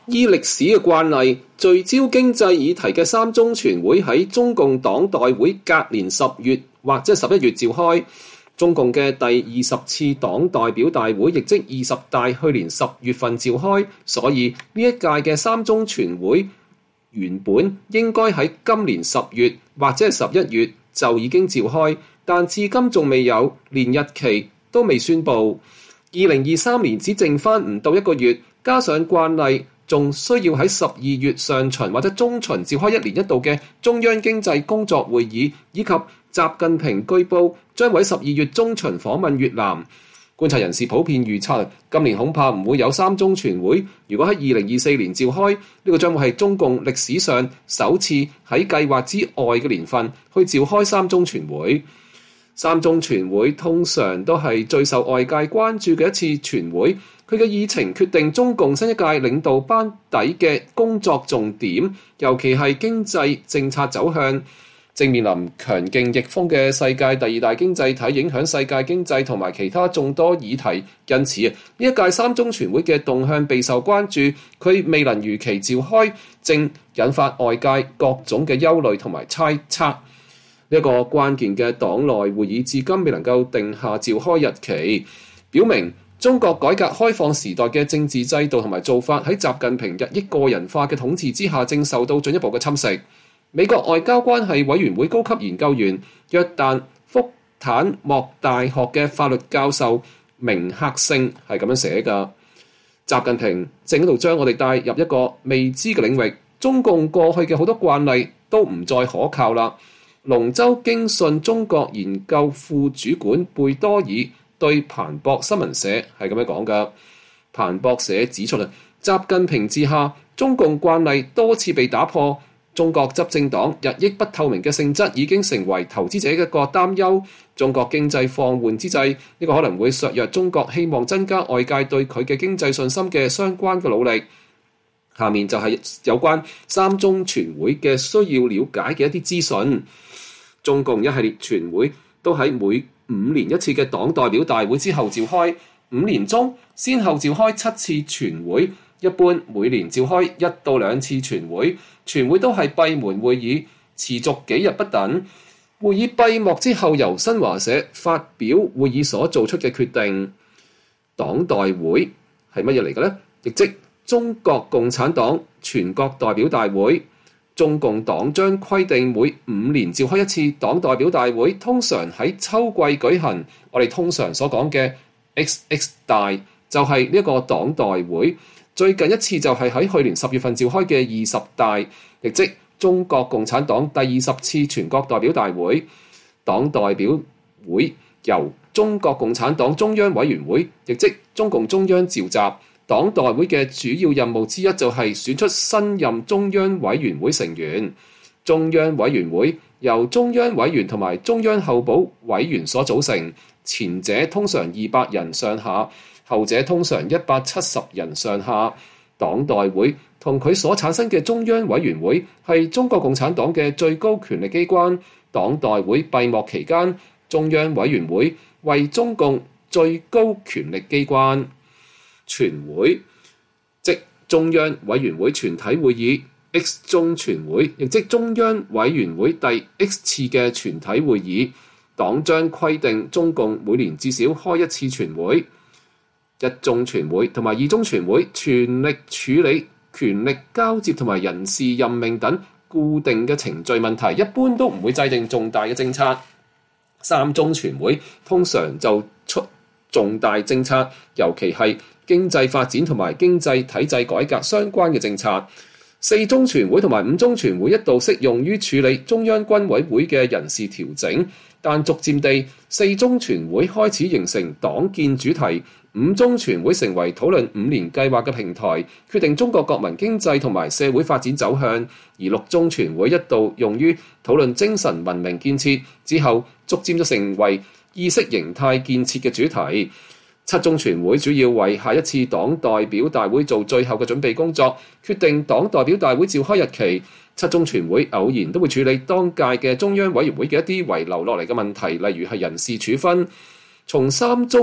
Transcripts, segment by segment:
依歷史嘅慣例，聚焦經濟議題嘅三中全會喺中共黨代會隔年10月或者11月召開。中共嘅第20次黨代表大會，亦即20大，去年10月份召開，所以呢一屆嘅三中全會原本應該喺今年10月或者係11月就已經召開，但至今仲未有，連日期都未宣布。2023年只剩翻唔到1個月，加上慣例，仲需要喺12月上旬或者中旬召開1年1度嘅中央經濟工作會議，以及習近平據報將會喺12月中旬訪問越南。觀察人士普遍預測，今年恐怕唔會有三中全會。如果喺2024年召開，呢個將會係中共歷史上首次喺計劃之外嘅年份去召開三中全會。三中全會通常都係最受外界關注嘅一次全會，佢嘅議程決定中共新一屆領導班底嘅工作重點，尤其係經濟政策走向。正面臨強勁逆風嘅世界第2大經濟體影響世界經濟同埋其他眾多議題，因此呢一屆三中全會嘅動向備受關注，佢未能如期召開，正引發外界各種嘅憂慮同埋猜測。呢一個關鍵嘅黨內會議至今未能夠定下召開日期，表明中國改革開放時代嘅政治制度同埋做法喺習近平日益個人化嘅統治之下，正受到進一步嘅侵蝕。美國外交關係委員會高級研究員、約旦福坦莫大學嘅法律教授明克勝係咁樣寫㗎：習近平正喺度將我哋帶入一個未知嘅領域，中共過去嘅好多慣例都唔再可靠啦。龍州經信中國研究副主管貝多爾對彭博新聞社係咁樣講㗎。彭博社指出啦，習近平治下，中共慣例多次被打破。中國執政黨日益不透明嘅性質已經成為投資者嘅一個擔憂。中國經濟放緩之際，呢個可能會削弱中國希望增加外界對佢嘅經濟信心嘅相關嘅努力。下面就係有關三中全會嘅需要了解嘅一啲資訊。中共一系列全會都喺每5年一次嘅黨代表大會之後召開，5年中先後召開7次全會，一般每年召開1到2次全會。全會都係閉門會議，持續幾日不等。會議閉幕之後，由新華社發表會議所做出嘅決定。黨代會係乜嘢嚟嘅呢？亦即中國共產黨全國代表大會。中共黨章規定每5年召開一次黨代表大會，通常喺秋季舉行。我哋通常所講嘅 XX 大就係呢一個黨代會。最近一次就係喺去年10月份召開嘅20大，亦即中國共產黨第20次全國代表大會。黨代表會由中國共產黨中央委員會，亦即中共中央召集。黨代會嘅主要任務之一就係選出新任中央委員會成員。中央委員會由中央委員同埋中央候補委員所組成，前者通常200人上下，後者通常170人上下。黨代會同佢所產生嘅中央委員會係中國共產黨嘅最高權力機關。黨代會閉幕期間，中央委員會為中共最高權力機關。全會即中央委員會全體會議 X 中全會，亦即中央委員會第 X 次嘅全體會議。黨章規定中共每年至少開1次全會。1中全會同埋2中全會全力處理權力交接同埋人事任命等固定嘅程序問題，一般都唔會制定重大嘅政策。3中全會通常就出重大政策，尤其係經濟發展同埋經濟體制改革相關嘅政策。4中全會同埋5中全會一度適用於處理中央軍委會嘅人事調整，但逐漸地4中全會開始形成黨建主題，5中全會成為討論5年計劃嘅平台，決定中國國民經濟同埋社會發展走向。而6中全會一度用於討論精神文明建設，之後逐漸就成為意識形態建設嘅主題。7中全會主要為下一次黨代表大會做最後嘅準備工作，決定黨代表大會召開日期。7中全會偶然都會處理當屆嘅中央委員會嘅一啲遺留落嚟嘅問題，例如係人事處分。從3中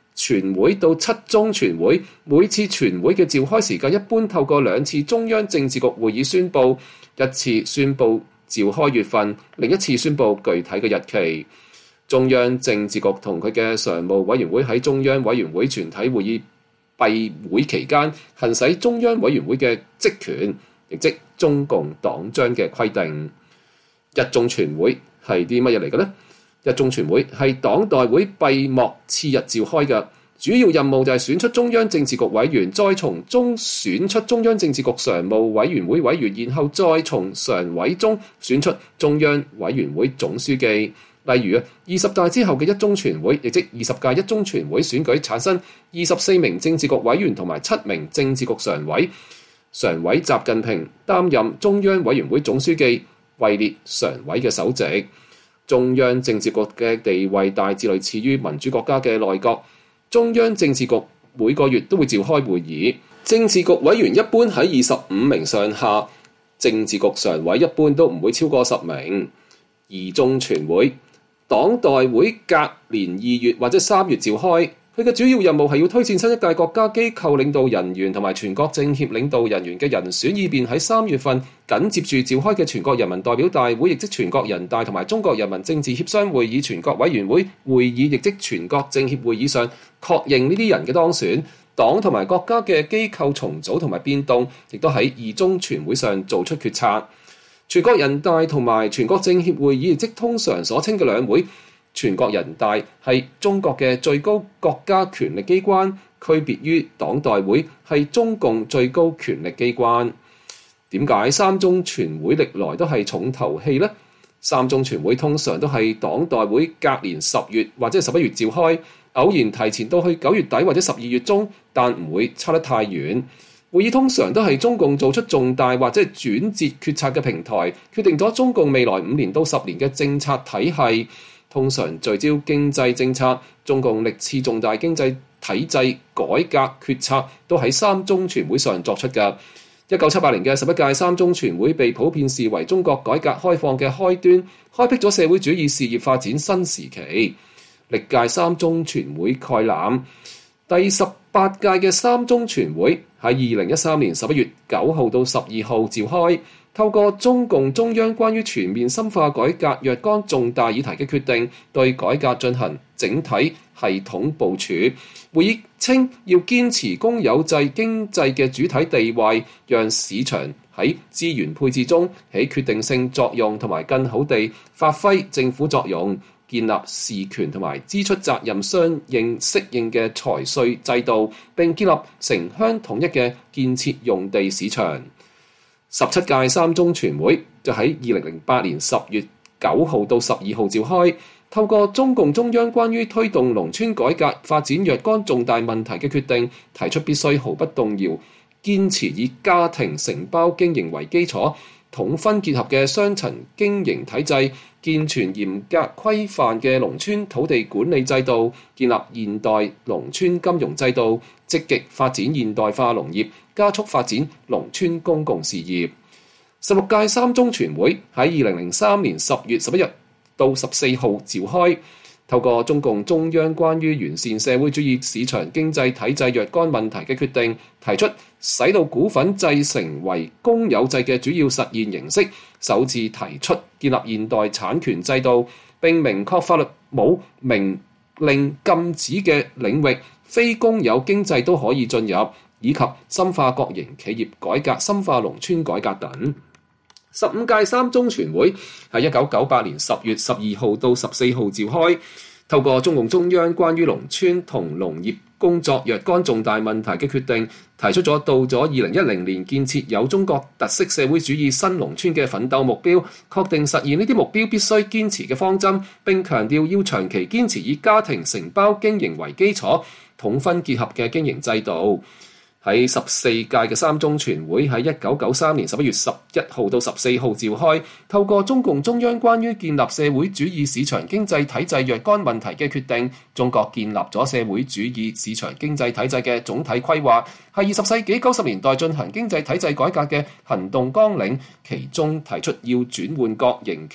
全會到7中全會，每次全會嘅召開時間一般透過2次中央政治局會議宣佈，一次宣佈召開月份，另一次宣佈具體嘅日期。中央政治局同佢嘅常務委員會喺中央委員會全體會議閉會期間行使中央委員會嘅職權，亦即中共黨章嘅規定。一中全會係啲乜嘢嚟嘅呢？一中全會係黨代會閉幕次日召開嘅，主要任務就係選出中央政治局委員，再從中選出中央政治局常務委員會委員，然後再從常委中選出中央委員會總書記。例如20大之後嘅一中全會，亦即20屆一中全會選舉產生24名政治局委員同埋7名政治局常委，常委習近平擔任中央委員會總書記，位列常委嘅首席。中央政治局嘅地位大致類似於民主國家嘅內閣。中央政治局每個月都會召開會議，政治局委員一般喺25名上下，政治局常委一般都唔會超過10名。二中全會，黨代會隔年2月或者3月召開，佢嘅主要任務係要推薦新一屆國家機構領導人員同埋全國政協領導人員嘅人選，以便喺3月份緊接住召開嘅全國人民代表大會，亦即全國人大同埋中國人民政治協商會議全國委員會會議，亦即全國政協會議上確認呢啲人嘅當選。黨同埋國家嘅機構重組同埋變動，亦都喺二中全會上做出決策。全國人大同埋全國政協會議，亦即通常所稱嘅兩會。全國人大係中國嘅最高國家權力機關，區別於黨代會係中共最高權力機關。點解三中全會歷來都係重頭戲呢？三中全會通常都係黨代會隔年10月或者11月召開，偶然提前到去9月底或者12月中，但唔會差得太遠。會議通常都係中共做出重大或者轉折決策嘅平台，決定咗中共未來5年到10年嘅政策體系。通常聚焦經濟政策，中共歷次重大經濟體制改革決策都喺三中全會上作出嘅。1978年嘅11屆三中全會被普遍視為中國改革開放嘅開端，開闢咗社會主義事業發展新時期。歷屆三中全會概覽，第18屆嘅三中全會喺2013年11月9號到12號召開，透過中共中央關於全面深化改革若干重大議題嘅決定，對改革進行整體系統部署。會議稱要堅持公有制經濟嘅主體地位，讓市場喺資源配置中起決定性作用，同埋更好地發揮政府作用，建立事權同埋支出責任相應適應嘅財稅制度，並建立城鄉統一嘅建設用地市場。17屆三中全會就喺2008年10月9號到12號召開，透過中共中央關於推動農村改革發展若干重大問題嘅決定，提出必須毫不動搖堅持以家庭承包經營為基礎，統分結合嘅雙層經營體制，健全嚴格規範嘅農村土地管理制度，建立現代農村金融制度，積極發展現代化農業，加速發展農村公共事業。16屆三中全會喺2003年10月11日到14號召開，透過中共中央關於完善社會主義市場經濟體制若干問題嘅決定，提出使到股份制成為公有制嘅主要實現形式，首次提出建立現代產權制度，並明確法律冇明令禁止嘅領域，非公有經濟都可以進入，以及深化國營企業改革、深化農村改革等。15屆三中全會喺1998年10月12號到14號召開，透過中共中央關於農村同農業工作若干重大問題嘅決定，提出咗到咗2010年建設有中國特色社會主義新農村嘅奮鬥目標，確定實現呢啲目標必須堅持嘅方針，並強調要長期堅持以家庭承包經營為基礎，統分結合嘅經營制度。喺14屆嘅三中全會喺1993年11月11號到14號召開，透過中共中央關於建立社會主義市場經濟體制若干問題嘅決定，中國建立咗社會主義市場經濟體制嘅總體規劃，係20世紀90年代進行經濟體制改革嘅行動綱領，其中提出要轉換國營企業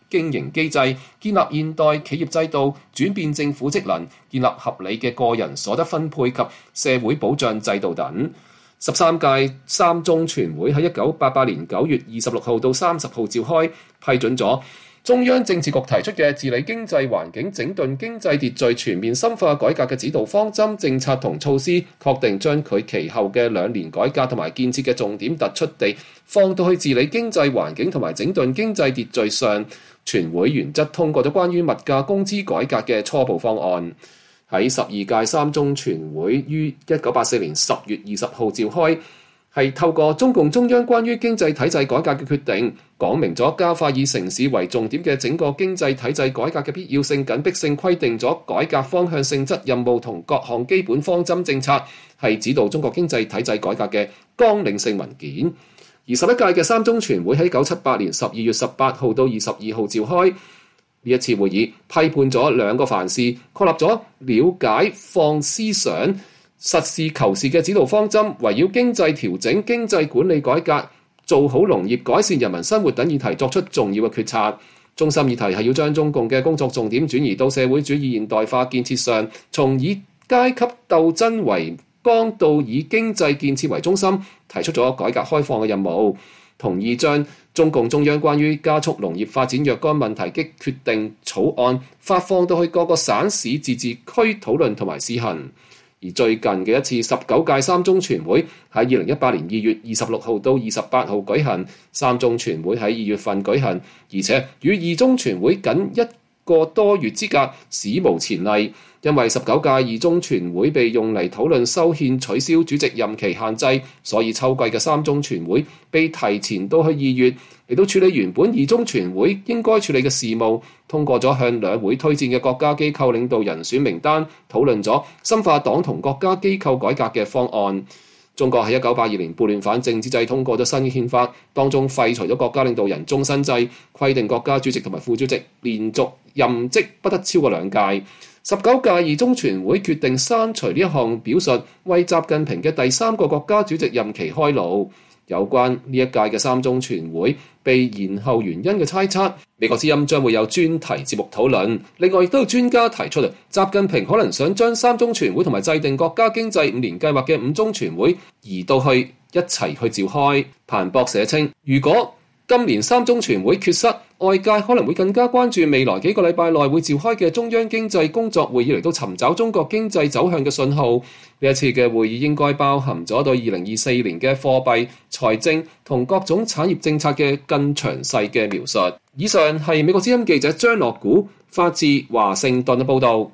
經營機制，建立現代企業制度，轉變政府職能，建立合理嘅個人所得分配及社會保障制度等。13屆三中全會喺1988年9月26號到30號召開，批准咗中央政治局提出嘅治理經濟環境、整頓經濟秩序、全面深化改革嘅指導方針、政策同措施，確定將佢其後嘅2年改革同埋建設嘅重點突出地放到去治理經濟環境同埋整頓經濟秩序上。全會原則通過咗關於物價工資改革嘅初步方案。喺12屆三中全會於1984年10月20號召開，係透過中共中央關於經濟體制改革嘅決定，講明咗加快以城市為重點嘅整個經濟體制改革嘅必要性、緊迫性，規定咗改革方向、性質、任務同各項基本方針政策，係指導中國經濟體制改革嘅綱領性文件。而11屆嘅三中全會喺1978年12月18號到22號召開。呢一次會議批判咗2個凡是，確立咗了解放思想、實事求是嘅指導方針，圍繞經濟調整、經濟管理改革、做好農業、改善人民生活等議題作出重要嘅決策。中心議題係要將中共嘅工作重點轉移到社會主義現代化建設上，從以階級鬥爭為綱到以經濟建設為中心，提出咗改革開放嘅任務。同意將中共中央關於加速農業發展若干問題嘅決定草案發放到去各個省市自治區討論同埋試行。而最近嘅一次19屆三中全會喺2018年2月26號到28號舉行，三中全會喺2月份舉行，而且與二中全會僅1個多月之隔，史無前例。因為19屆二中全會被用嚟討論修憲取消主席任期限制，所以秋季嘅三中全會被提前到去2月，嚟到處理原本二中全會應該處理嘅事務，通過咗向兩會推薦嘅國家機構領導人選名單，討論咗深化黨同國家機構改革嘅方案。中國喺1982年撥亂反正之際通過咗新嘅憲法，當中廢除咗國家領導人終身制，規定國家主席同埋副主席連續任職不得超過2屆。19屆二中全會決定刪除呢一項表述，為習近平嘅第3個國家主席任期開路。有關呢一屆嘅三中全會被延後原因嘅猜測，美國之音將會有專題節目討論。另外亦都有專家提出，習近平可能想將三中全會同埋制定國家經濟5年計劃嘅5中全會移到去一齊去召開。彭博社稱，如果今年三中全會缺失，外界可能會更加關注未來幾個禮拜內會召開嘅中央經濟工作會議，嚟到尋找中國經濟走向嘅信號。呢一次嘅會議應該包含咗對2024年嘅貨幣、財政同各種產業政策嘅更詳細嘅描述。以上係美國之音記者張樂古發自華盛頓嘅報導。